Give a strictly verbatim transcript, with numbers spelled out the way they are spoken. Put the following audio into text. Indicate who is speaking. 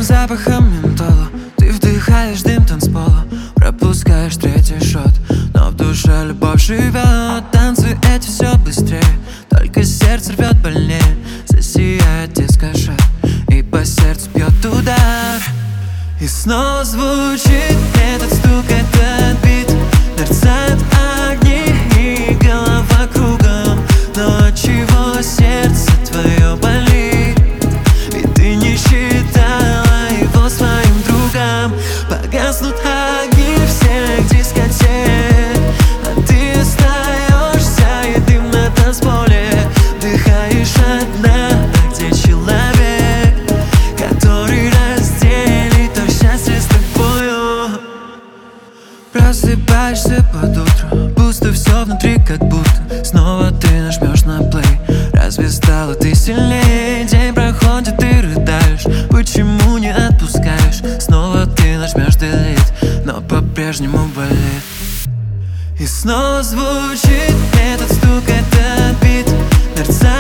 Speaker 1: запахом ментола. Ты вдыхаешь дым танцпола, пропускаешь третий шот, но в душе любовь живет. Танцы эти все быстрее, только сердце рвет больнее. Засияет дискошат, и по сердцу бьет удар. И снова звучит этот стук, этот бит. Мерцают огни и голова кругом, но отчего сердце твое болит? И ты не считала его своим другом. Погаснут огни всех дискотек, а ты остаешься и дым на танцполе. Вдыхаешь одна, а где человек, который разделит то счастье с тобою? Просыпаешься под утро, пусто все внутри, как будто снова ты нажмешь на плей. Разве стала ты сильнее? День проходит, ты рыдаешь. Почему не отпускаешь? Снова ты нажмешь delete, но по-прежнему болит. И снова звучит этот стук, этот бит. Мерцает